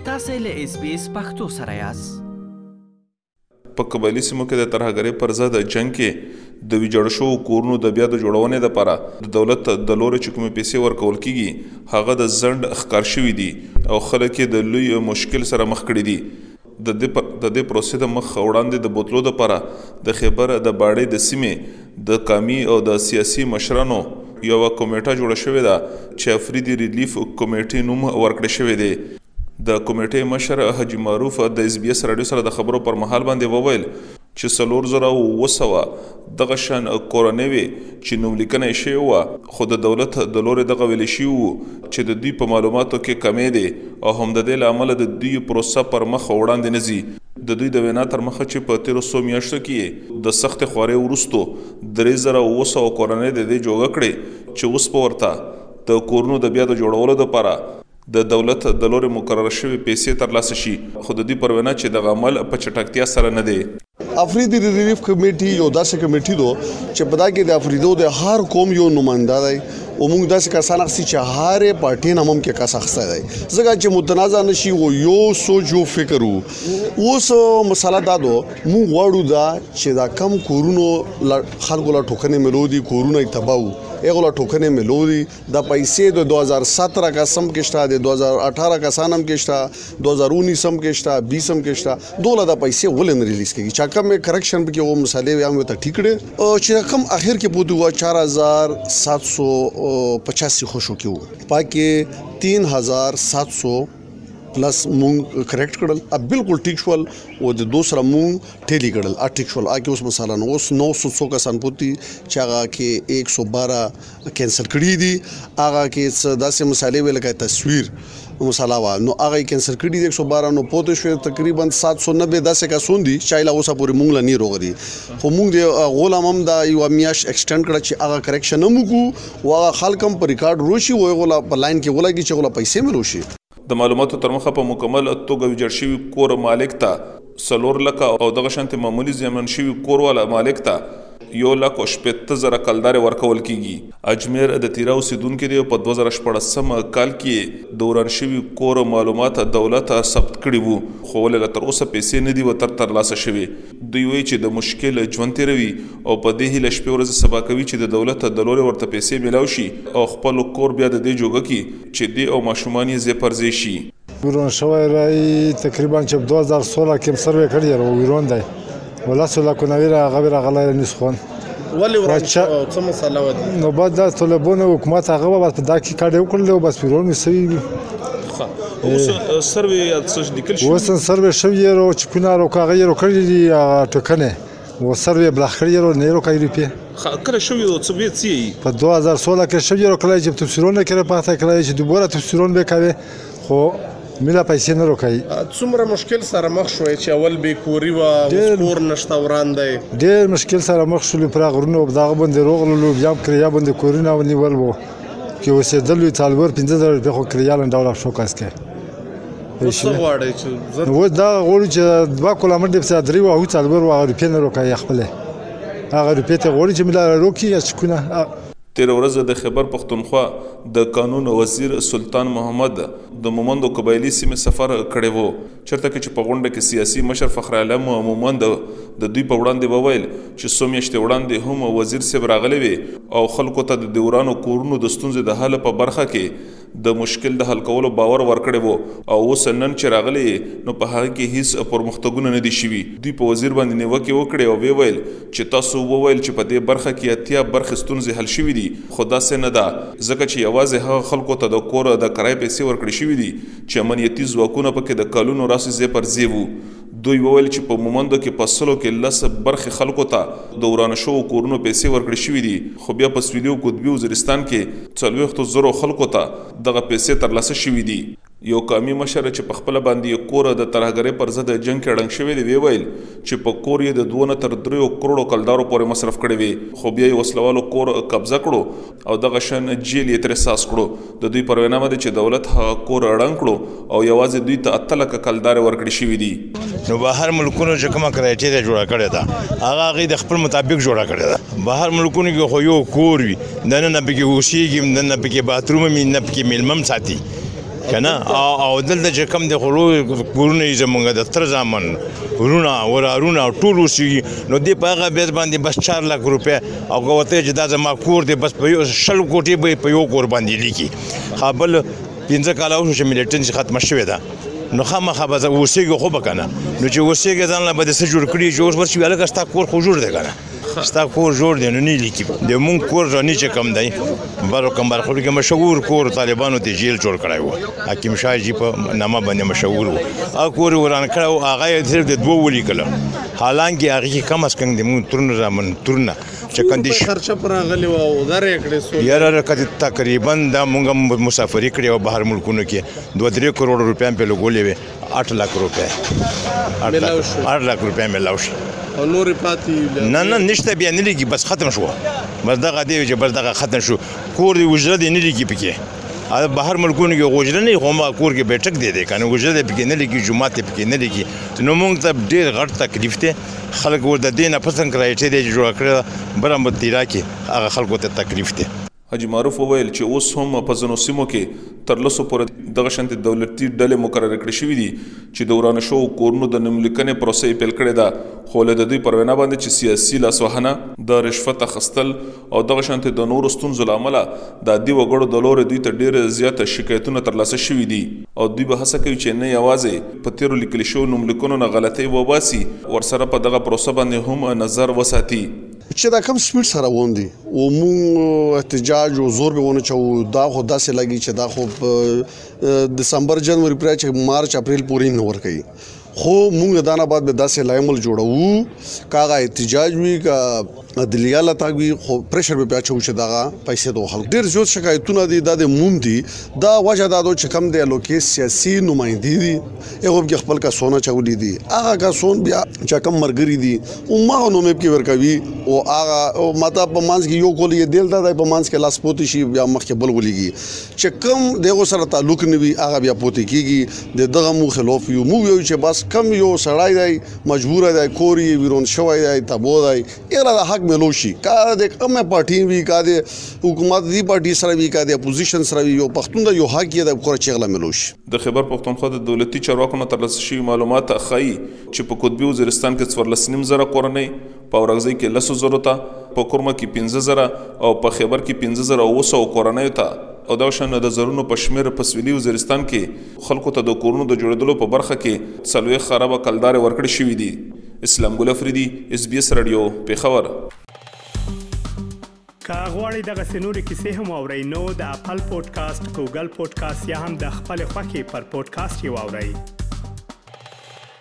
تاسو له SBS پښتو سره یاست. په قبایلي سیمو کې د ترهګرۍ پر ضد جنګ کې د ویجاړ شوو کورونو د بیا د جوړونې لپاره د دولت د لوري چې کومې پیسې ورکول کیږي هغه د ځنډ ښکار شوي دي او خلک یې د لوی مشکل سره مخ کړي دي. د دې پروسې د مخ وړاندې د بوتلو لپاره د خیبر د باړې د سیمې د قومي او د سیاسي مشرانو یو کمیټه جوړه شوې ده چې افریدي ریلیف کمیټې نوم ورکړی شوی دی. د کمیټې مشر حاجی معروف د SBS رادیو سره د خبرو پر مهال باندې وویل چې 4000 دغه شان کورنۍ وي چې نوملیکنه شوی و خو د دولت د لوري دغه ویل شي وو چې د دوی په معلوماتو کې کمی دي او هم د دې لامل د دوی پروسه پر مخ وړاندې نزي. د دوی د وینا تر مخه چې په 1300 میاشتو کې د سخت خوارې ورستو 3000 کورنۍ د دې جوړ کړي چې اوس په ورته د کورونو د بیا د جوړولو لپاره د دولت د لوري مقرره شوی پیسې ترلاسه شي خو د دې پر وینا چې د عمل په چټکتیا سره نه دی. افریدي ریلیف کمیټي یو داسې کمیټي دو چې په دا کې د افریدو د هر قوم یو نمائنده دی او موږ داسې کسان اخسي چې هر پارټي نامم کې کس اخسته دی ځکه چې متنازع نشي او یو سوچ او فکر اوس مسله دا دو موږ وړو دا چې دا کم کورونو خلکو لا ټوکنې ملودي کورونه تباو اغه لا ټوکنې ملودي د پیسې د 2017 کا سم کې شته د 2018 کا سانم کې شته 2019 سم کې شته 20 سم کې شته دوله د پیسې ولن ریلیز کیږي چې کوم کریکشن به کې و مسالې یا مې ته ټیک کړي او چې کم اخر کې پوتو 4785 خوشو کیو پاکي 3700 پلس مونږ کریکټ کړل بالکل ټیک شول او د دوسرا مونږ ټیلی کړل ټیک شول اګه اوس مثلا اوس 900 کسان پوتي چې هغه کې 112 کینسل کړی دي هغه کې داسې مسالې ویل کې تصویر مساله وا نو هغه کینسل کړی دي 112 نو پوتو شو تقریبا 790 داسې کسون دي چې لا اوسه پورې مونږ لنی روغري خو مونږ د غلامم دا یو میاش ایکسټند کړ چې هغه کریکشن موږ او خلکم پر ریکارډ روشي او غلا په لاین کې ولګي چې غلا پیسې ملوشي. د معلوماتو تر مخه په مکمل توګه ویجاړ شوی کور مالک ته 4 لک او دغه شانتي معمولی زمن شوی کور والا مالک ته 1,70,000 کلدار ورکول کیږي. اجمیر د تیرا اوسیدونکو دی په 2014 کال کې دوران شوی کور معلومات دولت ثبت کړي وو خو ولې تر اوسه پیسې نه دی تر لاسه شوی. دوی وایي چې د مشکل ژوند تیروي او په دې هیله شپې ورځ سبا کوي چې د دولت د لوري ورته پیسې ملاو شي او خپل کور بیا د دې جوګه کې چې دی او ماشومان یې زپرځي شي. ورون شوی راي تقریبا چې 2016 کې سروې کړی و ورون دی ولا سلا کناویرا غیر غلای نسخون ولی ورچا څه مسله ودی نو بعد د طالبانو حکومت هغه بس په داکي کاډ وکړل او بس پیرون سوي اوس سروې څه لیکل شي اوس سروې شوی ورو چې پنا رو کاغه ورو کړی دی ټکنه و سروې بلخ کړی ورو نه رو کوي په کله شوی او څه به څه په 2016 کې شوی ورو کړی چې تفسیرونه کړه پاتې کړی چې دوباره تفسیرونه وکړي خو ملا پیسې نه روکای څومره مشکل سره مخ شوې چې اول به کوري و کور نشته وراندې ډېر مشکل سره مخ شول پر غرونو دغه باندې روغلو بیا کریا باندې کورونه ونیول وو کې اوسېدل طالبور 15,000 په خو کریال ډول شو کاسکه څه غواړي چې و دا غوړي چې 2 کیلومتر د صدري او طالبور و روپې نه روکای خپل هغه روپې ته غوړي چې ملا روکي چې کنه. تیر ورځ د خیبر پختونخوا د قانون وزیر سلطان محمد د مومند قبایلی سیمه سفر کړی وو چرته چې په غونډه کې سیاسي مشر فخر عالم مومند د دوی په وړاندې وویل چې سومیشت وړاندې هم وزیر صاحب راغلی وي او خلکو ته د دورانو کورونو د ستونزې د حل په برخه کې د مشکل د حل کولو باور ورکړی وو او اوس نن چې راغلی نو په هغه کې هیڅ پرمختګونه نه دي شوي. دوی په وزیر باندې نیوکه وکړي او ویل چې تاسو وویل چې په دې برخه کې اتیا برخه ستونزې حل شوي دي خو داسې نه ده ځکه چې یوازې هغه خلکو ته د کور د کرای پیسې ورکړي شوي دي چې امنیتي ځواکونه پکې د کالونو راسي زی پر زی وو. دوی وویل چې په مومندو کې په سلو کې لس برخې خلکو ته د ورانه شوو کورونو پیسې ورکړي شوي دي خو بیا په سویلي او قطبي وزیرستان کې 40,000 خلکو ته دغه پیسې ترلاسه شوي دي. یو قومي مشر چې په خپل باندې کور د ترهګرۍ پر ضد جنگ کې اړنګ شوی دی ویل چې په کور یې د 2 تر 3 کروڑو کلدارو پورې مصرف کړی وي خو بیا یې وسلوالو کور قبضه کړو او دغه شن جیل یې تر اساس کړو. د دوی پر وینا باندې چې دولت کور اړنګ کړو او یوازې دوی ته 8 لک کلدار ورکړي شوی دي. نو بهر ملکونو چې کومه کرایټیریا جوړه کړې ده هغه د خپل مطابق جوړه کړې ده. بهر ملکونو کې خو یو کور وي دنه نه پکې اوسېږي نه پکې باتروم مې نه پکې ملمم ساتي کنه او دلته چې کم د خلو کورونه یې زمونږ د تر ځامن ورونه ورارونه ټول اوسېږي نو دې په هغه بیس باندې بس 4 لک روپۍ او کوته چې دا زما کور دی بس په 100 کوټې به په یو کور باندې لیکي خابل 15 کاله اوسه چې ملیټنسي ختمه شوې ده نو خامخا به اوسېږي خو به کنه نو چې اوسېږي ځان له به د څه جوړ کړي چې اوس ورشي الګ ستا کور خو جوړ دی کنه ستا کور جوړ دی نو نه لیکي د مونږ کور رانی چې کم دی بارو کمبر خو کې مشهور کور طالبانو ته جیل جوړ کړای وو حکیم شاه جی په نامه باندې مشهور وو ا کور وران کړو هغه صرف د دوه ولي کړه حالانکه هغه کم اس کم د مونږ ترنه زمون ترنه چې کندي خرچه پر غلي و او دار کړې سو یاره کته تقریبا دا مونږ مسافری کړی او بهر ملکونو کې 2-3 کروڑ روپیا په لګولې وي 8 لک روپیا 8 لک روپیا ملاوش او نور پاتې نه نشته بیا نه لګي بس ختم شو بس دغه دی چې بس دغه ختم شو کور دی وجره دی نه لګي پکې ا بهر ملکونو کې وجره نه خو ما کور کې بیٹک دی کنه وجره دی پکې نه لګي جمعه ته پکې نه لګي نو موږ ته ډیر غټ تکلیف ته خلک ورته دینه پسند کړای چې دی جوړ کړ برم تیرا کې هغه خلکو ته تکلیف ته حاجی معروف وویل چې اوس هم په ځینو سیمو کې تر لسو پورې دغه شانتي دولتي ډلې مقرره کړې شوې دي چې د ورانه شو کورونو د نوملیکنې پروسې پیل کړې ده خو له دوی پر وینا باندې چې سیاسي لاسوهنه د رشوت اخیستل او دغه شانتي د نورو ستونزو له امله د عادي وګړو د لوري دوی ته ډېر زیات شکایتونه ترلاسه شوي دي او دوی به هڅه کوي چې نه یوازې په تیرو لیکل شوو نوملیکنو نه غلطۍ وباسي ورسره په دغه پروسه باندې هم نظر وساتي چې دا کم سپیډ سره ووندي او مونږ احتجاج او زور به ونه چو دا خو داسې لګي چې دا خو دسمبر جنوري پرې چې مارچ اپریل پورې نه ور کوي خو مونږ دانه بعد به داسې لایمل جوړو کاغه احتجاج وی کا عدلیه لتاوی خو پریشر به پیاچو چې دا پیسې دوه خلک ډیر زیات شکایتونه دي د موم دي دا وجه دا چې کم دی لوکي سیاسي نمائندې دي هغه کې خپل کا سونه چولې دي هغه کا سون بیا چې کم مرګري دي او ما نو مې کې ورکوي او هغه ماته په مانس کې یو کولې دل دا په مانس کې لاس پوتې شي بیا مخ کې بل ولېږي چې کم دغه سره تعلق نیوي هغه بیا پوتې کیږي دغه مو خلاف یو مو یو چې بس کم یو سړای دی مجبور دی کوري ویرون شوی دی تبو دی یره حق ملوشي کا د کومه پارټي وی کا د حکومت دی پارټي سره وی کا د اپوزیشن سره وی یو پښتون د یو حق د کور چغله ملوشي د خبر پښتونخوا د دولتي چارواکو نه ترلاسه شوی معلومات ښيي چې په قطبي وزیرستان کې 14.5 زره کورنۍ په اورغزي کې 10,000 ته په کورما کې 15,000 او په خیبر کې 15,900 کورنۍ ته او دا شان د زرونو په شمیر په سویلي وزیرستان کې خلکو ته د کورونو د جوړېدلو په برخه کې څلوي خرابه کلدار ورکړې شوې دي اسلام ګل افریدي SBS رادیو پیښور کاغوري دغه سنوري کیسې هم او رینو د خپل پودکاسټ ګوګل پودکاسټ یا هم د خپل خاكي پر پودکاسټ یو اورئ